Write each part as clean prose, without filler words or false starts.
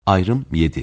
Ayrım 7.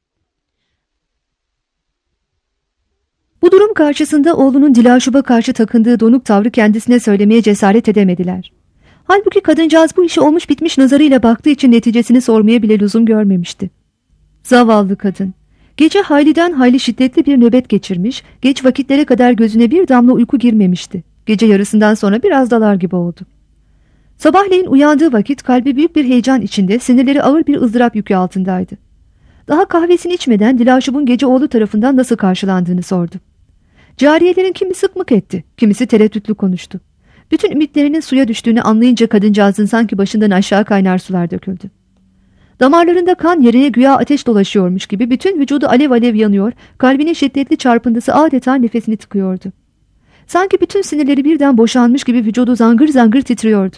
Bu durum karşısında oğlunun Dilaşub'a karşı takındığı donuk tavrı kendisine söylemeye cesaret edemediler. Halbuki kadıncağız bu işe olmuş bitmiş nazarıyla baktığı için neticesini sormaya bile lüzum görmemişti. Zavallı kadın. Gece hayliden hayli şiddetli bir nöbet geçirmiş, geç vakitlere kadar gözüne bir damla uyku girmemişti. Gece yarısından sonra biraz dalar gibi oldu. Sabahleyin uyandığı vakit kalbi büyük bir heyecan içinde, sinirleri ağır bir ızdırap yükü altındaydı. Daha kahvesini içmeden Dilaşub'un gece oğlu tarafından nasıl karşılandığını sordu. Cariyelerin kimi sıkmık etti, kimisi tereddütlü konuştu. Bütün ümitlerinin suya düştüğünü anlayınca kadıncağızın sanki başından aşağı kaynar sular döküldü. Damarlarında kan yerine güya ateş dolaşıyormuş gibi bütün vücudu alev alev yanıyor, kalbinin şiddetli çarpıntısı adeta nefesini tıkıyordu. Sanki bütün sinirleri birden boşanmış gibi vücudu zangır zangır titriyordu.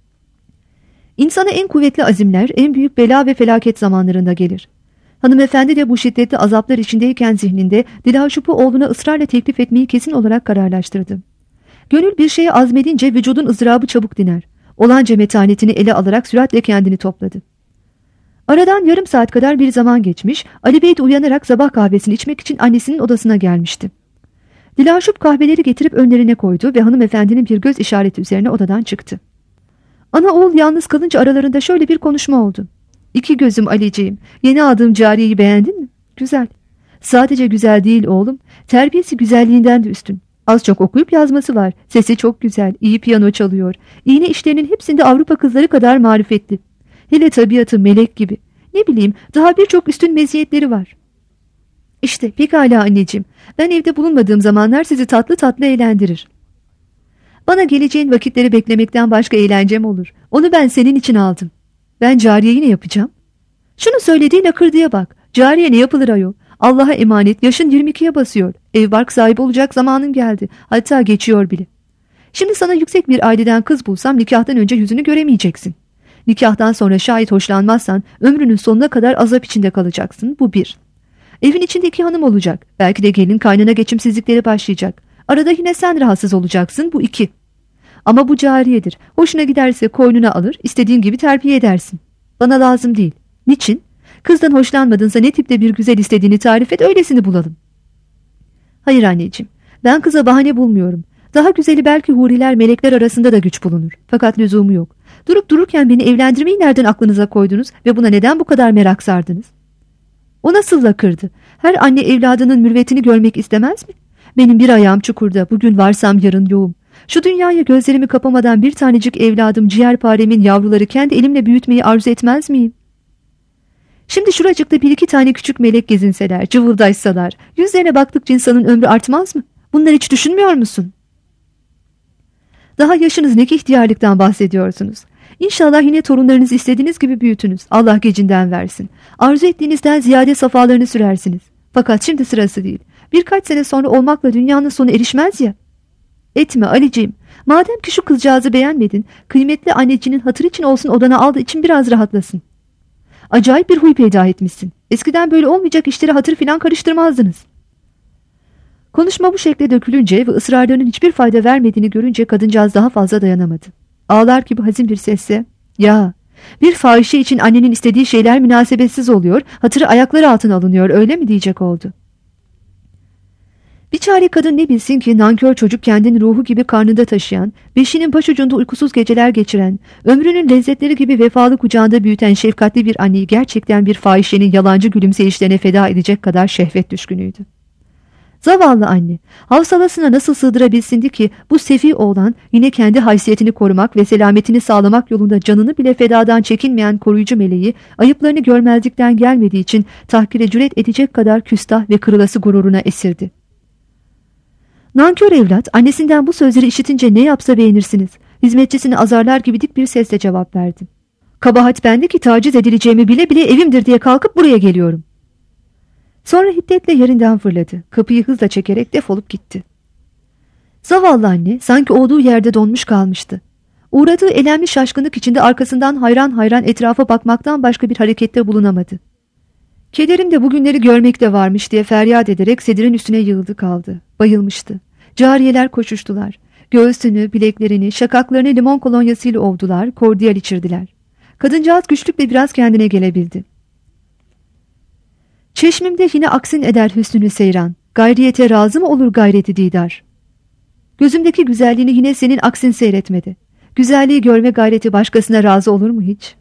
İnsana en kuvvetli azimler en büyük bela ve felaket zamanlarında gelir. Hanımefendi de bu şiddetli azaplar içindeyken zihninde Dilaşub'u oğluna ısrarla teklif etmeyi kesin olarak kararlaştırdı. Gönül bir şeye azmedince vücudun ızdırabı çabuk diner. Olanca metanetini ele alarak süratle kendini topladı. Aradan yarım saat kadar bir zaman geçmiş, Ali Bey de uyanarak sabah kahvesini içmek için annesinin odasına gelmişti. Dilaşub kahveleri getirip önlerine koydu ve hanımefendinin bir göz işareti üzerine odadan çıktı. Ana oğul yalnız kalınca aralarında şöyle bir konuşma oldu. "İki gözüm Aliciğim, yeni aldığım cariyeyi beğendin mi? Güzel. Sadece güzel değil oğlum, terbiyesi güzelliğinden de üstün. Az çok okuyup yazması var, sesi çok güzel, iyi piyano çalıyor. İğne işlerinin hepsinde Avrupa kızları kadar marifetli. Hele tabiatı melek gibi. Ne bileyim, daha birçok üstün meziyetleri var." "İşte pekala anneciğim, ben evde bulunmadığım zamanlar sizi tatlı tatlı eğlendirir. Bana geleceğin vakitleri beklemekten başka eğlencem olur. Onu ben senin için aldım. Ben cariyeyi ne yapacağım?" "Şunu söylediğin lakırdıya bak. Cariye ne yapılır ayol? Allah'a emanet, yaşın 22'ye basıyor. Ev bark sahibi olacak zamanın geldi. Hatta geçiyor bile. Şimdi sana yüksek bir aileden kız bulsam nikahtan önce yüzünü göremeyeceksin. Nikahtan sonra şayet hoşlanmazsan ömrünün sonuna kadar azap içinde kalacaksın. Bu bir. Evin içinde iki hanım olacak. Belki de gelin kaynana geçimsizlikleri başlayacak. Arada yine sen rahatsız olacaksın. Bu iki. Ama bu cariyedir. Hoşuna giderse koynuna alır, istediğin gibi terbiye edersin. Bana lazım değil. Niçin? Kızdan hoşlanmadınsa ne tipte bir güzel istediğini tarif et, öylesini bulalım." "Hayır anneciğim, ben kıza bahane bulmuyorum. Daha güzeli belki huriler, melekler arasında da güç bulunur. Fakat lüzumu yok. Durup dururken beni evlendirmeyi nereden aklınıza koydunuz ve buna neden bu kadar merak sardınız?" "O nasıl lakırdı? Her anne evladının mürvetini görmek istemez mi? Benim bir ayağım çukurda, bugün varsam yarın yoğum. Şu dünyaya gözlerimi kapamadan bir tanecik evladım, ciğerparemin yavruları kendi elimle büyütmeyi arzu etmez miyim? Şimdi şuracıkta bir iki tane küçük melek gezinseler, cıvıldaşsalar, yüzlerine baktıkça insanın ömrü artmaz mı? Bunları hiç düşünmüyor musun? Daha yaşınız ne ki ihtiyarlıktan bahsediyorsunuz. İnşallah yine torunlarınızı istediğiniz gibi büyütünüz. Allah gecinden versin. Arzu ettiğinizden ziyade safalarını sürersiniz. Fakat şimdi sırası değil. Birkaç sene sonra olmakla dünyanın sonu erişmez ya." "Etme Aliciğim. Madem ki şu kızcağızı beğenmedin, kıymetli annecinin hatır için olsun odana aldığı için biraz rahatlasın. Acayip bir huy peyda etmişsin. Eskiden böyle olmayacak işlere hatır filan karıştırmazdınız." Konuşma bu şekle dökülünce ve ısrarlarının hiçbir fayda vermediğini görünce kadıncağız daha fazla dayanamadı. Ağlar gibi hazin bir sesle, "Ya, bir fahişe için annenin istediği şeyler münasebetsiz oluyor, hatırı ayakları altına alınıyor, öyle mi?" diyecek oldu. Biçare kadın ne bilsin ki nankör çocuk kendini ruhu gibi karnında taşıyan, beşinin başucunda uykusuz geceler geçiren, ömrünün lezzetleri gibi vefalı kucağında büyüten şefkatli bir anneyi gerçekten bir fahişenin yalancı gülümseyişlerine feda edecek kadar şehvet düşkünüydü. Zavallı anne, havsalasına nasıl sığdırabilsindi ki bu sefi oğlan yine kendi haysiyetini korumak ve selametini sağlamak yolunda canını bile fedadan çekinmeyen koruyucu meleği ayıplarını görmezlikten gelmediği için tahkire cüret edecek kadar küstah ve kırılası gururuna esirdi. Nankör evlat annesinden bu sözleri işitince ne yapsa beğenirsiniz. Hizmetçisini azarlar gibi dik bir sesle cevap verdi. "Kabahat bende ki taciz edileceğimi bile bile evimdir diye kalkıp buraya geliyorum." Sonra hiddetle yerinden fırladı. Kapıyı hızla çekerek defolup gitti. Zavallı anne sanki olduğu yerde donmuş kalmıştı. Uğradığı elemli şaşkınlık içinde arkasından hayran hayran etrafa bakmaktan başka bir harekette bulunamadı. "Kederim de bugünleri görmekte varmış" diye feryat ederek sedirin üstüne yığıldı kaldı. Bayılmıştı. Cariyeler koşuştular. Göğsünü, bileklerini, şakaklarını limon kolonyasıyla ovdular, kordiyal içirdiler. Kadıncağız güçlükle biraz kendine gelebildi. Çeşmimde yine aksin eder hüsnünü seyran. Gayriyete razı mı olur gayreti didar? Gözümdeki güzelliğini yine senin aksin seyretmedi. Güzelliği görme gayreti başkasına razı olur mu hiç?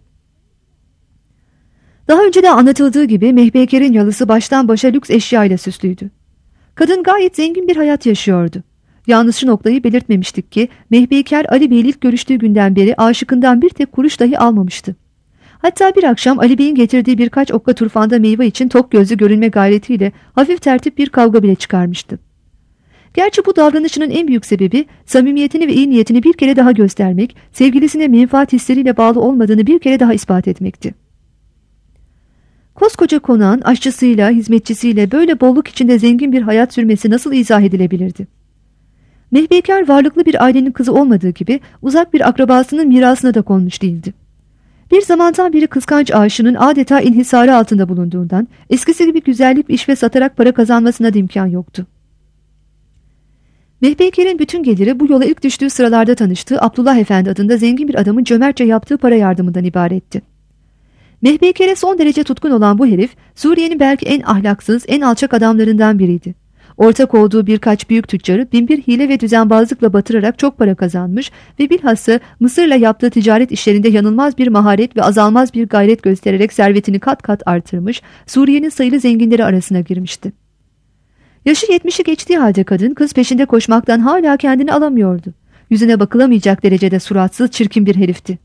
Daha önce de anlatıldığı gibi Mehpeyker'in yalısı baştan başa lüks eşya ile süslüydü. Kadın gayet zengin bir hayat yaşıyordu. Yalnız şu noktayı belirtmemiştik ki Mehpeyker Ali Bey'le ilk görüştüğü günden beri aşıkından bir tek kuruş dahi almamıştı. Hatta bir akşam Ali Bey'in getirdiği birkaç okka turfanda meyve için tok gözlü görünme gayretiyle hafif tertip bir kavga bile çıkarmıştı. Gerçi bu davranışının en büyük sebebi samimiyetini ve iyi niyetini bir kere daha göstermek, sevgilisine menfaat hisleriyle bağlı olmadığını bir kere daha ispat etmekti. Koskoca konağın aşçısıyla, hizmetçisiyle böyle bolluk içinde zengin bir hayat sürmesi nasıl izah edilebilirdi? Mehpeyker varlıklı bir ailenin kızı olmadığı gibi uzak bir akrabasının mirasına da konmuş değildi. Bir zamandan beri kıskanç aşığının adeta inhisarı altında bulunduğundan eskisi gibi güzellik iş ve satarak para kazanmasına da imkan yoktu. Mehpeyker'in bütün geliri bu yola ilk düştüğü sıralarda tanıştığı Abdullah Efendi adında zengin bir adamın cömertçe yaptığı para yardımından ibaretti. Mehpeyker'e son derece tutkun olan bu herif Suriye'nin belki en ahlaksız, en alçak adamlarından biriydi. Ortak olduğu birkaç büyük tüccarı binbir hile ve düzenbazlıkla batırarak çok para kazanmış ve bilhassa Mısır'la yaptığı ticaret işlerinde yanılmaz bir maharet ve azalmaz bir gayret göstererek servetini kat kat artırmış, Suriye'nin sayılı zenginleri arasına girmişti. Yaşı 70'i geçtiği halde kadın kız peşinde koşmaktan hala kendini alamıyordu. Yüzüne bakılamayacak derecede suratsız, çirkin bir herifti.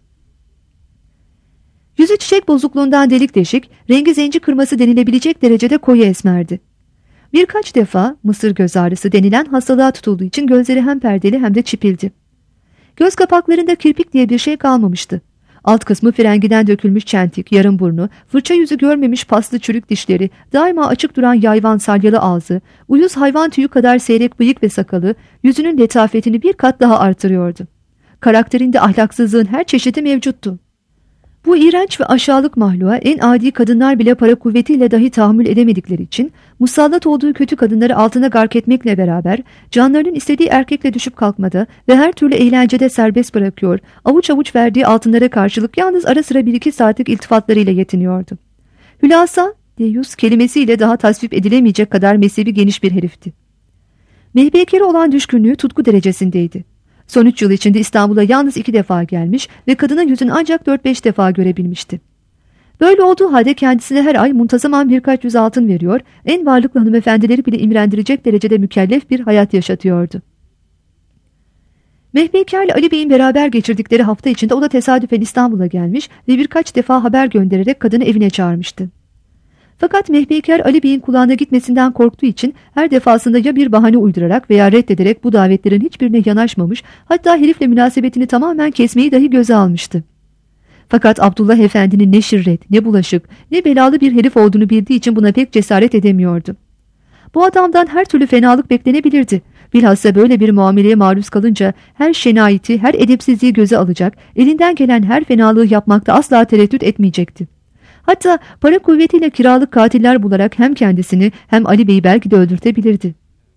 Yüzü çiçek bozukluğundan delik deşik, rengi zenci kırması denilebilecek derecede koyu esmerdi. Birkaç defa Mısır göz ağrısı denilen hastalığa tutulduğu için gözleri hem perdeli hem de çipildi. Göz kapaklarında kirpik diye bir şey kalmamıştı. Alt kısmı frengiden dökülmüş çentik, yarım burnu, fırça yüzü görmemiş paslı çürük dişleri, daima açık duran yayvan salyalı ağzı, uyuz hayvan tüyü kadar seyrek bıyık ve sakalı, yüzünün letafetini bir kat daha artırıyordu. Karakterinde ahlaksızlığın her çeşidi mevcuttu. Bu iğrenç ve aşağılık mahluğa en adi kadınlar bile para kuvvetiyle dahi tahammül edemedikleri için musallat olduğu kötü kadınları altına gark etmekle beraber canlarının istediği erkekle düşüp kalkmada ve her türlü eğlencede serbest bırakıyor, avuç avuç verdiği altınlara karşılık yalnız ara sıra 1-2 saatlik iltifatlarıyla yetiniyordu. Hülasa, deyus kelimesiyle daha tasvip edilemeyecek kadar mezhebi geniş bir herifti. Mehpeyker'e olan düşkünlüğü tutku derecesindeydi. Son 3 yıl içinde İstanbul'a yalnız 2 defa gelmiş ve kadının yüzünü ancak 4-5 defa görebilmişti. Böyle olduğu halde kendisine her ay muntazaman birkaç yüz altın veriyor, en varlıklı hanımefendileri bile imrendirecek derecede mükellef bir hayat yaşatıyordu. Mehpeyker ile Ali Bey'in beraber geçirdikleri hafta içinde o da tesadüfen İstanbul'a gelmiş ve birkaç defa haber göndererek kadını evine çağırmıştı. Fakat Mehpeyker Ali Bey'in kulağına gitmesinden korktuğu için her defasında ya bir bahane uydurarak veya reddederek bu davetlerin hiçbirine yanaşmamış, hatta herifle münasebetini tamamen kesmeyi dahi göze almıştı. Fakat Abdullah Efendi'nin ne şirret, ne bulaşık, ne belalı bir herif olduğunu bildiği için buna pek cesaret edemiyordu. Bu adamdan her türlü fenalık beklenebilirdi. Bilhassa böyle bir muameleye maruz kalınca her şenayeti, her edepsizliği göze alacak, elinden gelen her fenalığı yapmakta asla tereddüt etmeyecekti. Hatta para kuvvetiyle kiralık katiller bularak hem kendisini hem Ali Bey'i belki de öldürtebilirdi.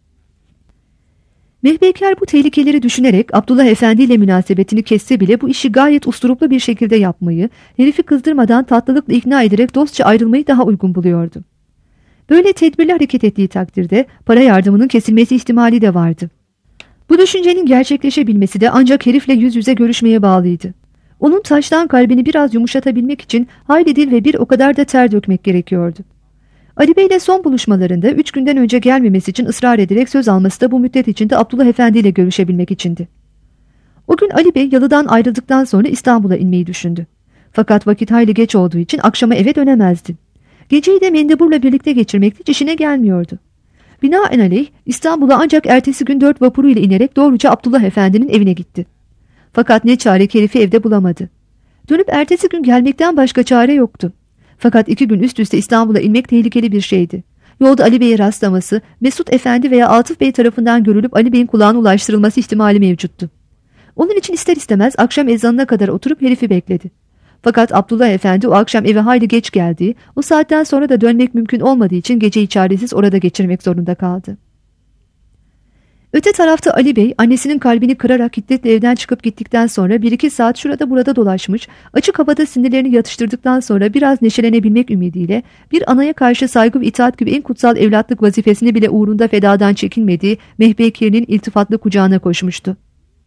Mehpeyker bu tehlikeleri düşünerek Abdullah Efendi ile münasebetini kesse bile bu işi gayet usturuplu bir şekilde yapmayı, herifi kızdırmadan tatlılıkla ikna ederek dostça ayrılmayı daha uygun buluyordu. Böyle tedbirli hareket ettiği takdirde para yardımının kesilmesi ihtimali de vardı. Bu düşüncenin gerçekleşebilmesi de ancak herifle yüz yüze görüşmeye bağlıydı. Onun taştan kalbini biraz yumuşatabilmek için hayli dil ve bir o kadar da ter dökmek gerekiyordu. Ali Bey ile son buluşmalarında 3 günden önce gelmemesi için ısrar ederek söz alması da bu müddet içinde Abdullah Efendi ile görüşebilmek içindi. O gün Ali Bey yalıdan ayrıldıktan sonra İstanbul'a inmeyi düşündü. Fakat vakit hayli geç olduğu için akşama eve dönemezdi. Geceyi de mendeburla birlikte geçirmek hiç işine gelmiyordu. Binaenaleyh İstanbul'a ancak ertesi gün 4 vapuru ile inerek doğruca Abdullah Efendi'nin evine gitti. Fakat ne çare herifi evde bulamadı. Dönüp ertesi gün gelmekten başka çare yoktu. Fakat 2 gün üst üste İstanbul'a inmek tehlikeli bir şeydi. Yolda Ali Bey'e rastlaması, Mesut Efendi veya Atıf Bey tarafından görülüp Ali Bey'in kulağına ulaştırılması ihtimali mevcuttu. Onun için ister istemez akşam ezanına kadar oturup herifi bekledi. Fakat Abdullah Efendi o akşam eve hayli geç geldiği, o saatten sonra da dönmek mümkün olmadığı için geceyi çaresiz orada geçirmek zorunda kaldı. Öte tarafta Ali Bey annesinin kalbini kırarak hiddetle evden çıkıp gittikten sonra 1-2 saat şurada burada dolaşmış, açık havada sinirlerini yatıştırdıktan sonra biraz neşelenebilmek ümidiyle bir anaya karşı saygı ve itaat gibi en kutsal evlatlık vazifesini bile uğrunda fedadan çekinmediği Mehpekir'in iltifatlı kucağına koşmuştu.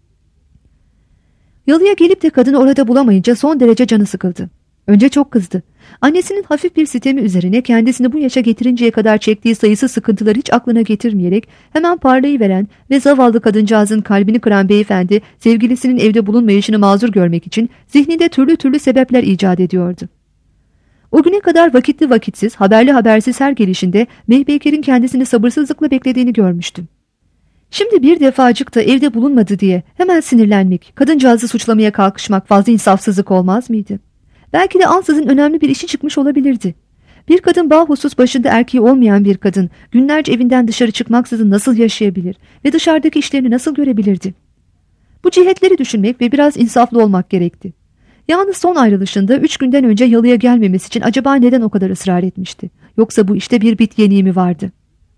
Yalıya gelip de kadını orada bulamayınca son derece canı sıkıldı. Önce çok kızdı. Annesinin hafif bir sitemi üzerine kendisini bu yaşa getirinceye kadar çektiği sayısız sıkıntıları hiç aklına getirmeyerek hemen parlayıveren ve zavallı kadıncağızın kalbini kıran beyefendi sevgilisinin evde bulunmayışını mazur görmek için zihninde türlü türlü sebepler icat ediyordu. O güne kadar vakitli vakitsiz, haberli habersiz her gelişinde Mehpekir'in kendisini sabırsızlıkla beklediğini görmüştüm. Şimdi bir defacık da evde bulunmadı diye hemen sinirlenmek, kadıncağızı suçlamaya kalkışmak fazla insafsızlık olmaz mıydı? Belki de ansızın önemli bir işi çıkmış olabilirdi. Bir kadın bahusus başında erkeği olmayan bir kadın günlerce evinden dışarı çıkmaksızın nasıl yaşayabilir ve dışarıdaki işlerini nasıl görebilirdi? Bu cihetleri düşünmek ve biraz insaflı olmak gerekti. Yalnız son ayrılışında 3 günden önce yalıya gelmemesi için acaba neden o kadar ısrar etmişti? Yoksa bu işte bir bit yeniği mi vardı?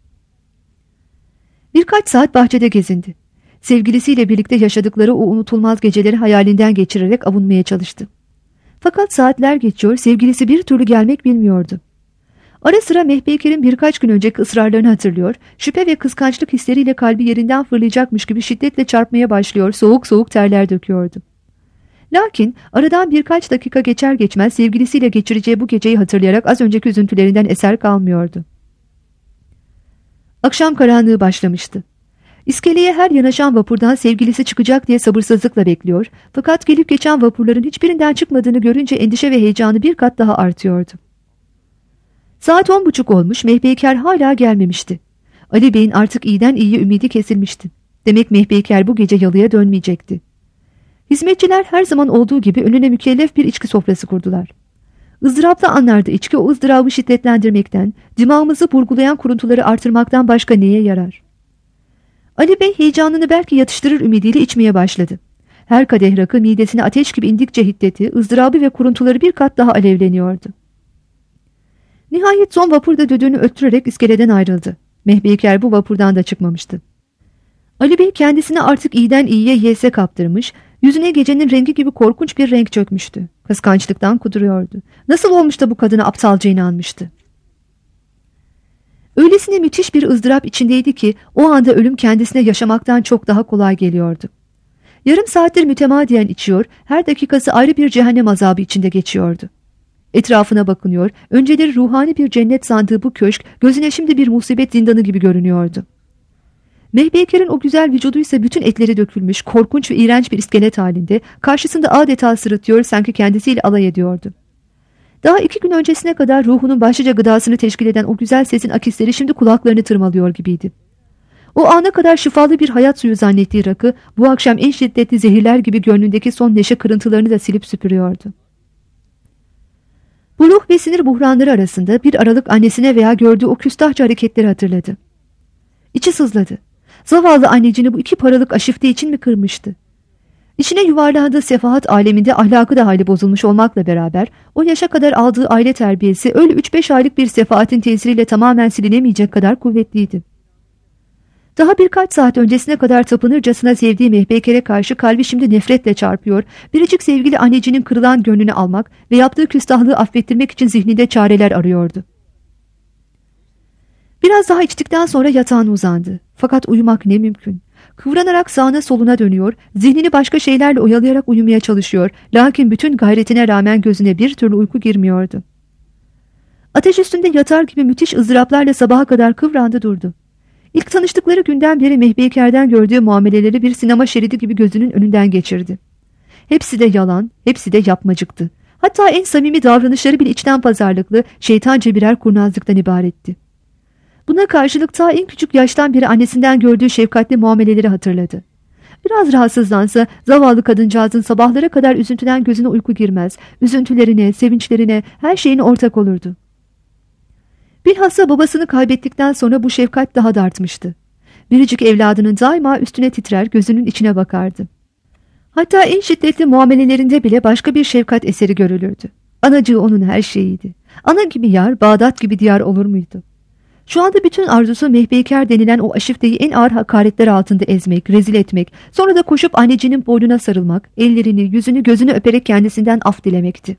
Birkaç saat bahçede gezindi. Sevgilisiyle birlikte yaşadıkları o unutulmaz geceleri hayalinden geçirerek avunmaya çalıştı. Fakat saatler geçiyor, sevgilisi bir türlü gelmek bilmiyordu. Ara sıra Mehpekir'in birkaç gün önceki ısrarlarını hatırlıyor, şüphe ve kıskançlık hisleriyle kalbi yerinden fırlayacakmış gibi şiddetle çarpmaya başlıyor, soğuk soğuk terler döküyordu. Lakin aradan birkaç dakika geçer geçmez sevgilisiyle geçireceği bu geceyi hatırlayarak az önceki üzüntülerinden eser kalmıyordu. Akşam karanlığı başlamıştı. İskeleye her yanaşan vapurdan sevgilisi çıkacak diye sabırsızlıkla bekliyor, fakat gelip geçen vapurların hiçbirinden çıkmadığını görünce endişe ve heyecanı bir kat daha artıyordu. Saat 10.30 olmuş, Mehpekir hala gelmemişti. Ali Bey'in artık iyiden iyiye ümidi kesilmişti. Demek Mehpekir bu gece yalıya dönmeyecekti. Hizmetçiler her zaman olduğu gibi önüne mükellef bir içki sofrası kurdular. Izdıraplı anlarda içki o ızdırabı şiddetlendirmekten, dimağımızı burgulayan kuruntuları artırmaktan başka neye yarar? Ali Bey heyecanını belki yatıştırır ümidiyle içmeye başladı. Her kadeh rakı midesine ateş gibi indikçe hiddeti, ızdırabı ve kuruntuları bir kat daha alevleniyordu. Nihayet son vapur da düdüğünü öttürerek iskeleden ayrıldı. Mehpekir bu vapurdan da çıkmamıştı. Ali Bey kendisini artık iyiden iyiye yese kaptırmış, yüzüne gecenin rengi gibi korkunç bir renk çökmüştü. Kıskançlıktan kuduruyordu. Nasıl olmuş da bu kadına aptalca inanmıştı? Öylesine müthiş bir ızdırap içindeydi ki o anda ölüm kendisine yaşamaktan çok daha kolay geliyordu. Yarım saattir mütemadiyen içiyor, her dakikası ayrı bir cehennem azabı içinde geçiyordu. Etrafına bakınıyor, önceleri ruhani bir cennet sandığı bu köşk gözüne şimdi bir musibet zindanı gibi görünüyordu. Mehpekir'in o güzel vücuduysa bütün etleri dökülmüş, korkunç ve iğrenç bir iskelet halinde, karşısında adeta sırıtıyor, sanki kendisiyle alay ediyordu. Daha 2 gün öncesine kadar ruhunun başlıca gıdasını teşkil eden o güzel sesin akisleri şimdi kulaklarını tırmalıyor gibiydi. O ana kadar şifalı bir hayat suyu zannettiği rakı, bu akşam en şiddetli zehirler gibi gönlündeki son neşe kırıntılarını da silip süpürüyordu. Bu ruh ve sinir buhranları arasında bir aralık annesine veya gördüğü o küstahça hareketleri hatırladı. İçi sızladı. Zavallı annecini bu 2 paralık aşifte için mi kırmıştı? İçine yuvarlandığı sefahat aleminde ahlakı da hali bozulmuş olmakla beraber o yaşa kadar aldığı aile terbiyesi öyle 3-5 aylık bir sefaatin tesiriyle tamamen silinemeyecek kadar kuvvetliydi. Daha birkaç saat öncesine kadar tapınırcasına sevdiği Mehpekir'e karşı kalbi şimdi nefretle çarpıyor, biricik sevgili annecinin kırılan gönlünü almak ve yaptığı küstahlığı affettirmek için zihninde çareler arıyordu. Biraz daha içtikten sonra yatağına uzandı. Fakat uyumak ne mümkün. Kıvranarak sağına soluna dönüyor, zihnini başka şeylerle oyalayarak uyumaya çalışıyor. Lakin bütün gayretine rağmen gözüne bir türlü uyku girmiyordu. Ateş üstünde yatar gibi müthiş ızdıraplarla sabaha kadar kıvrandı durdu. İlk tanıştıkları günden beri Mehpekir'den gördüğü muameleleri bir sinema şeridi gibi gözünün önünden geçirdi. Hepsi de yalan, hepsi de yapmacıktı. Hatta en samimi davranışları bile içten pazarlıklı, şeytanca birer kurnazlıktan ibaretti. Buna karşılık ta en küçük yaştan beri annesinden gördüğü şefkatli muameleleri hatırladı. Biraz rahatsızlansa zavallı kadıncağızın sabahlara kadar üzüntüden gözüne uyku girmez, üzüntülerine, sevinçlerine, her şeyine ortak olurdu. Bilhassa babasını kaybettikten sonra bu şefkat daha da artmıştı. Biricik evladının daima üstüne titrer, gözünün içine bakardı. Hatta en şiddetli muamelelerinde bile başka bir şefkat eseri görülürdü. Anacığı onun her şeyiydi. Ana gibi yar, Bağdat gibi diyar olur muydu? Şu anda bütün arzusu Mehpeyker denilen o aşifteyi en ağır hakaretler altında ezmek, rezil etmek, sonra da koşup annecinin boynuna sarılmak, ellerini, yüzünü, gözünü öperek kendisinden af dilemekti.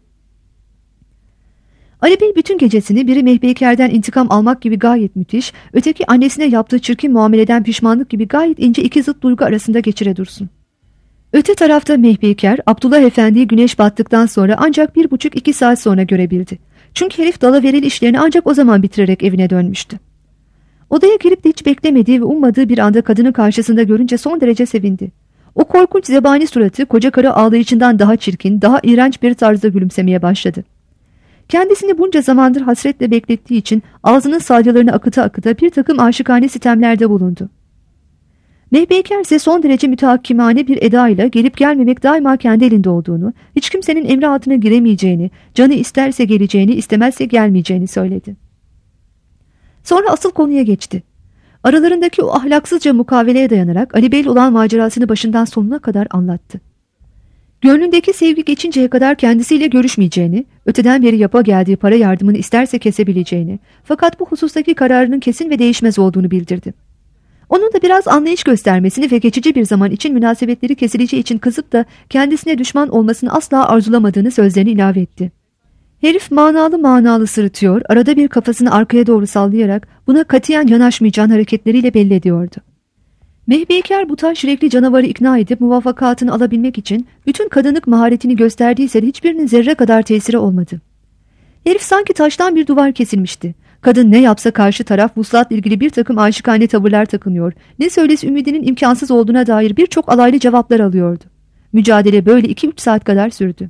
Ali Bey bütün gecesini biri Mehpeyker'den intikam almak gibi gayet müthiş, öteki annesine yaptığı çirkin muameleden pişmanlık gibi gayet ince iki zıt duygu arasında geçire dursun. Öte tarafta Mehpeyker, Abdullah Efendi'yi güneş battıktan sonra ancak 1,5-2 saat sonra görebildi. Çünkü herif dalaverili işlerini ancak o zaman bitirerek evine dönmüştü. Odaya girip de hiç beklemediği ve ummadığı bir anda kadını karşısında görünce son derece sevindi. O korkunç zebani suratı koca karı ağlayışından daha çirkin, daha iğrenç bir tarzda gülümsemeye başladı. Kendisini bunca zamandır hasretle beklettiği için ağzının salyalarını akıta akıta bir takım aşıkane sitemlerde bulundu. Mehpeyker ise son derece mütehakkimane bir edayla gelip gelmemek daima kendi elinde olduğunu, hiç kimsenin emri altına giremeyeceğini, canı isterse geleceğini, istemezse gelmeyeceğini söyledi. Sonra asıl konuya geçti. Aralarındaki o ahlaksızca mukaveleye dayanarak Ali Bey'le olan macerasını başından sonuna kadar anlattı. Gönlündeki sevgi geçinceye kadar kendisiyle görüşmeyeceğini, öteden beri yapa geldiği para yardımını isterse kesebileceğini, fakat bu husustaki kararının kesin ve değişmez olduğunu bildirdi. Onun da biraz anlayış göstermesini ve geçici bir zaman için münasebetleri kesileceği için kızıp da kendisine düşman olmasını asla arzulamadığını sözlerine ilave etti. Herif manalı sırıtıyor, arada bir kafasını arkaya doğru sallayarak buna katiyen yanaşmayacağını hareketleriyle belli ediyordu. Mehpeyker bu taş yürekli canavarı ikna edip muvaffakatını alabilmek için bütün kadınlık maharetini gösterdiyse de hiçbirinin zerre kadar tesiri olmadı. Herif sanki taştan bir duvar kesilmişti. Kadın ne yapsa karşı taraf vuslatla ilgili bir takım aşikane tavırlar takınıyor, ne söylesi ümidinin imkansız olduğuna dair birçok alaylı cevaplar alıyordu. Mücadele böyle 2-3 saat kadar sürdü.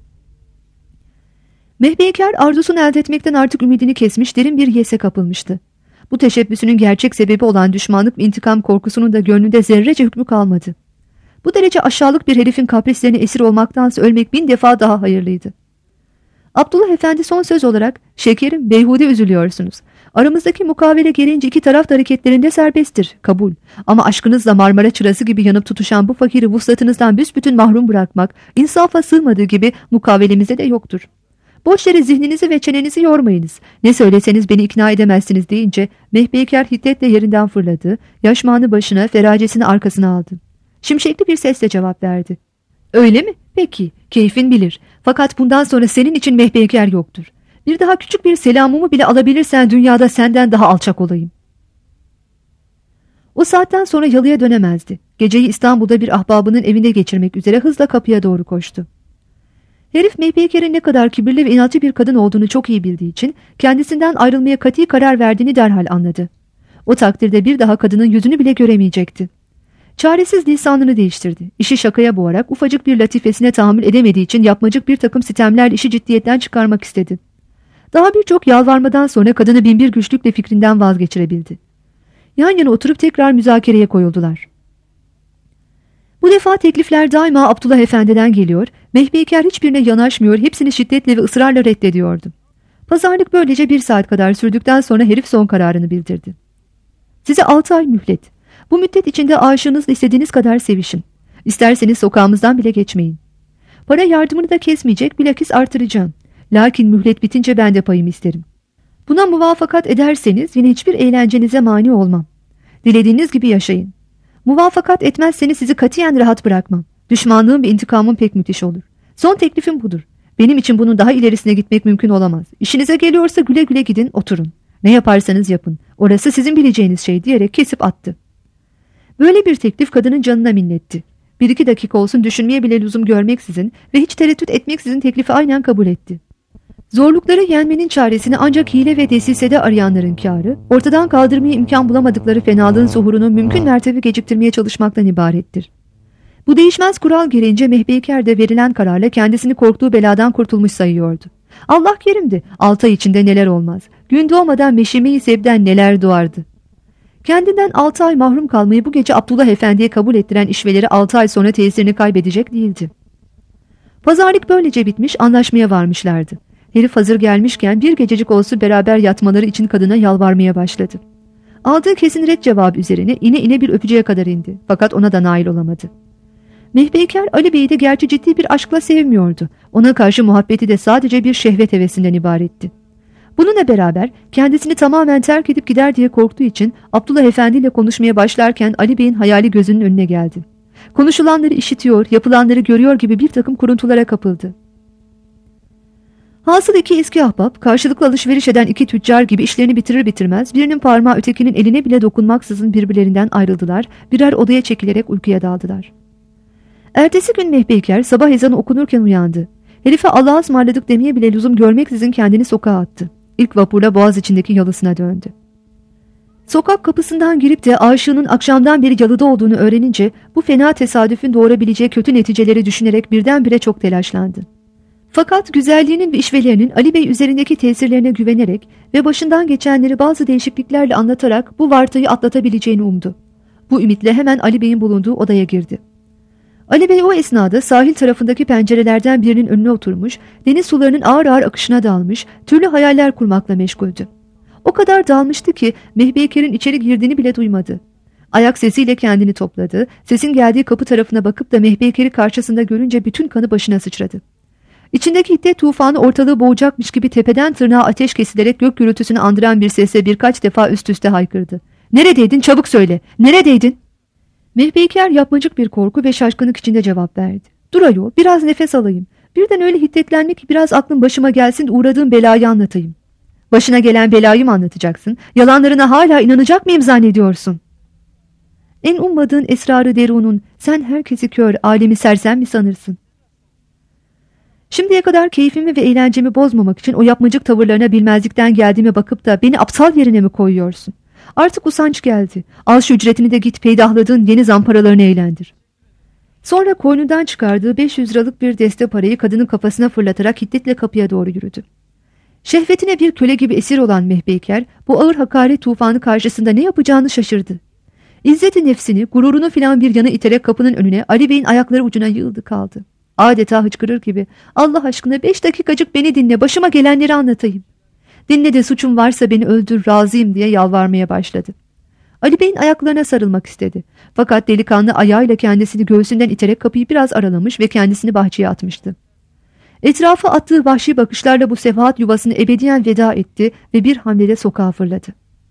Mehpeyker arzusunu elde etmekten artık ümidini kesmiş, derin bir yese kapılmıştı. Bu teşebbüsünün gerçek sebebi olan düşmanlık ve intikam korkusunun da gönlünde zerrece hükmü kalmadı. Bu derece aşağılık bir herifin kaprislerine esir olmaktansa ölmek 1000 defa daha hayırlıydı. Abdullah Efendi son söz olarak, "Şekerim, beyhude üzülüyorsunuz. Aramızdaki mukavele gelince iki taraf da hareketlerinde serbesttir, kabul. Ama aşkınızla Marmara çırası gibi yanıp tutuşan bu fakiri vuslatınızdan büsbütün mahrum bırakmak, insafa sığmadığı gibi mukavelemize de yoktur. Boş yere zihninizi ve çenenizi yormayınız. Ne söyleseniz beni ikna edemezsiniz" deyince Mehpeyker hiddetle yerinden fırladı, yaşmağını başına, feracesini arkasına aldı. Şimşekli bir sesle cevap verdi. "Öyle mi? Peki, keyfin bilir. Fakat bundan sonra senin için Mehpeyker yoktur. Bir daha küçük bir selamımı bile alabilirsen dünyada senden daha alçak olayım." O saatten sonra yalıya dönemezdi. Geceyi İstanbul'da bir ahbabının evinde geçirmek üzere hızla kapıya doğru koştu. Herif Mehpeyker'in ne kadar kibirli ve inatçı bir kadın olduğunu çok iyi bildiği için kendisinden ayrılmaya kati karar verdiğini derhal anladı. O takdirde bir daha kadının yüzünü bile göremeyecekti. Çaresiz lisanını değiştirdi. İşi şakaya boğarak ufacık bir latifesine tahammül edemediği için yapmacık bir takım sitemlerle işi ciddiyetten çıkarmak istedi. Daha birçok yalvarmadan sonra kadını binbir güçlükle fikrinden vazgeçirebildi. Yan yana oturup tekrar müzakereye koyuldular. Bu defa teklifler daima Abdullah Efendi'den geliyor, Mehpeyker hiçbirine yanaşmıyor, hepsini şiddetle ve ısrarla reddediyordu. Pazarlık böylece 1 saat kadar sürdükten sonra herif son kararını bildirdi. "Size 6 ay mühlet. Bu müddet içinde aşığınızla istediğiniz kadar sevişin. İsterseniz sokağımızdan bile geçmeyin. Para yardımını da kesmeyecek, bilakis artıracağım. Lakin mühlet bitince ben de payımı isterim. Buna muvaffakat ederseniz yine hiçbir eğlencenize mani olmam. Dilediğiniz gibi yaşayın. Muvaffakat etmezseniz sizi katiyen rahat bırakmam. Düşmanlığım ve intikamım pek müthiş olur. Son teklifim budur. Benim için bunun daha ilerisine gitmek mümkün olamaz. İşinize geliyorsa güle güle gidin, oturun. Ne yaparsanız yapın. Orası sizin bileceğiniz şey" diyerek kesip attı. Böyle bir teklif kadının canına minnetti. 1-2 dakika olsun düşünmeye bile lüzum görmeksizin ve hiç tereddüt etmeksizin teklifi aynen kabul etti. Zorlukları yenmenin çaresini ancak hile ve desisede arayanların kârı, ortadan kaldırmaya imkan bulamadıkları fenalığın zuhurunu mümkün mertebe geciktirmeye çalışmaktan ibarettir. Bu değişmez kural gereğince Mehpeyker de verilen kararla kendisini korktuğu beladan kurtulmuş sayıyordu. Allah kerimdi, 6 ay içinde neler olmaz. Gün doğmadan meşime-i sebden neler doğardı. Kendinden 6 ay mahrum kalmayı bu gece Abdullah Efendi'ye kabul ettiren işveleri 6 ay sonra tesirini kaybedecek değildi. Pazarlık böylece bitmiş, anlaşmaya varmışlardı. Herif hazır gelmişken bir gececik olsun beraber yatmaları için kadına yalvarmaya başladı. Aldığı kesin ret cevabı üzerine ine bir öpücüğe kadar indi. Fakat ona da nail olamadı. Mehpeyker Ali Bey'i de gerçi ciddi bir aşkla sevmiyordu. Ona karşı muhabbeti de sadece bir şehvet hevesinden ibaretti. Bununla beraber kendisini tamamen terk edip gider diye korktuğu için Abdullah Efendi ile konuşmaya başlarken Ali Bey'in hayali gözünün önüne geldi. Konuşulanları işitiyor, yapılanları görüyor gibi bir takım kuruntulara kapıldı. Hasıl iki eski ahbap, karşılıklı alışveriş eden iki tüccar gibi işlerini bitirir bitirmez birinin parmağı ötekinin eline bile dokunmaksızın birbirlerinden ayrıldılar, birer odaya çekilerek uykuya daldılar. Ertesi gün Mehpeyker sabah ezanı okunurken uyandı. Herife Allah'a ısmarladık demeye bile lüzum görmeksizin kendini sokağa attı. İlk vapurla Boğaz içindeki yalısına döndü. Sokak kapısından girip de aşığının akşamdan beri yalıda olduğunu öğrenince bu fena tesadüfün doğurabileceği kötü neticeleri düşünerek birdenbire çok telaşlandı. Fakat güzelliğinin ve işvelerinin Ali Bey üzerindeki tesirlerine güvenerek ve başından geçenleri bazı değişikliklerle anlatarak bu vartayı atlatabileceğini umdu. Bu ümitle hemen Ali Bey'in bulunduğu odaya girdi. Ali Bey o esnada sahil tarafındaki pencerelerden birinin önüne oturmuş, deniz sularının ağır ağır akışına dalmış, türlü hayaller kurmakla meşguldü. O kadar dalmıştı ki Mehpeyker'in içeri girdiğini bile duymadı. Ayak sesiyle kendini topladı, sesin geldiği kapı tarafına bakıp da Mehpeyker'i karşısında görünce bütün kanı başına sıçradı. İçindeki hiddet tufanı ortalığı boğacakmış gibi tepeden tırnağa ateş kesilerek gök gürültüsünü andıran bir sesle birkaç defa üst üste haykırdı. "Neredeydin? Çabuk söyle! Neredeydin?" Mehpeyker yapmacık bir korku ve şaşkınlık içinde cevap verdi. "Dur ayol, biraz nefes alayım. Birden öyle hiddetlenme ki biraz aklım başıma gelsin de uğradığım belayı anlatayım." "Başına gelen belayı mı anlatacaksın? Yalanlarına hala inanacak mıyım zannediyorsun?" "En ummadığın esrarı derunun, sen herkesi kör, alemi sersem mi sanırsın?" Şimdiye kadar keyfimi ve eğlencemi bozmamak için o yapmacık tavırlarına bilmezlikten geldiğime bakıp da beni aptal yerine mi koyuyorsun? Artık usanç geldi. Al şu ücretini de git peydahladığın yeni zamparalarını eğlendir. Sonra koynundan çıkardığı 500 liralık bir deste parayı kadının kafasına fırlatarak hiddetle kapıya doğru yürüdü. Şehvetine bir köle gibi esir olan Mehpeyker bu ağır hakaret tufanı karşısında ne yapacağını şaşırdı. İzzeti nefsini, gururunu filan bir yana iterek kapının önüne Ali Bey'in ayakları ucuna yığıldı kaldı. Adeta hıçkırır gibi, "Allah aşkına 5 dakikacık beni dinle, başıma gelenleri anlatayım. Dinle de suçum varsa beni öldür, razıyım," diye yalvarmaya başladı. Ali Bey'in ayaklarına sarılmak istedi. Fakat delikanlı ayağıyla kendisini göğsünden iterek kapıyı biraz aralamış ve kendisini bahçeye atmıştı. Etrafa attığı vahşi bakışlarla bu sefahat yuvasını ebediyen veda etti ve bir hamlede sokağa fırladı.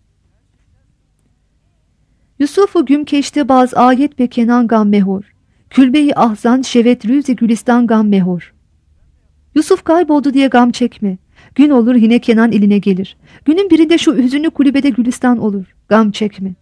Yusufu gümkeşte baz ayet ve kenan gam mehur. Külbeyi ahzan şevet rüzi gülistan gam mehur. Yusuf kayboldu diye gam çekme. Gün olur yine Kenan eline gelir. Günün birinde şu hüzünlü kulübede gülistan olur. Gam çekme.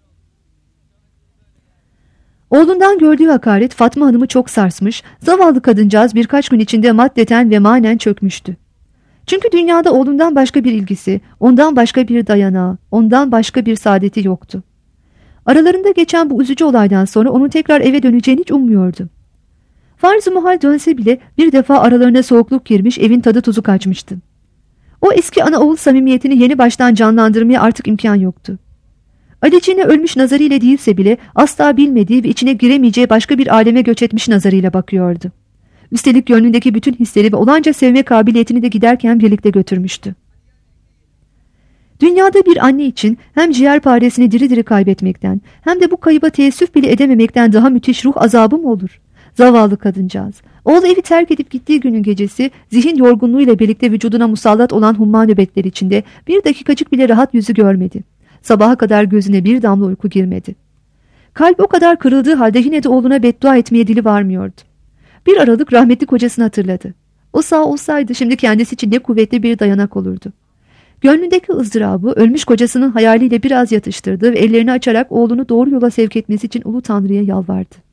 Oğlundan gördüğü hakaret Fatma Hanım'ı çok sarsmış, zavallı kadıncağız birkaç gün içinde maddeten ve manen çökmüştü. Çünkü dünyada oğlundan başka bir ilgisi, ondan başka bir dayanağı, ondan başka bir saadeti yoktu. Aralarında geçen bu üzücü olaydan sonra onun tekrar eve döneceğini hiç ummuyordu. Farz-ı muhal dönse bile bir defa aralarına soğukluk girmiş, evin tadı tuzu kaçmıştı. O eski ana oğul samimiyetini yeni baştan canlandırmaya artık imkan yoktu. Aliciğine ölmüş nazarıyla değilse bile asla bilmediği ve içine giremeyeceği başka bir aleme göç etmiş nazarıyla bakıyordu. Üstelik gönlündeki bütün hisleri ve olanca sevme kabiliyetini de giderken birlikte götürmüştü. Dünyada bir anne için hem ciğerparesini diri diri kaybetmekten hem de bu kayıba teessüf bile edememekten daha müthiş ruh azabı mı olur? Zavallı kadıncağız. Oğlu evi terk edip gittiği günün gecesi zihin yorgunluğuyla birlikte vücuduna musallat olan humma nöbetleri içinde bir dakikacık bile rahat yüzü görmedi. Sabaha kadar gözüne bir damla uyku girmedi. Kalp o kadar kırıldığı halde yine de oğluna beddua etmeye dili varmıyordu. Bir aralık rahmetli kocasını hatırladı. O sağ olsaydı şimdi kendisi için ne kuvvetli bir dayanak olurdu. Gönlündeki ızdırabı ölmüş kocasının hayaliyle biraz yatıştırdı ve ellerini açarak oğlunu doğru yola sevk etmesi için Ulu Tanrı'ya yalvardı.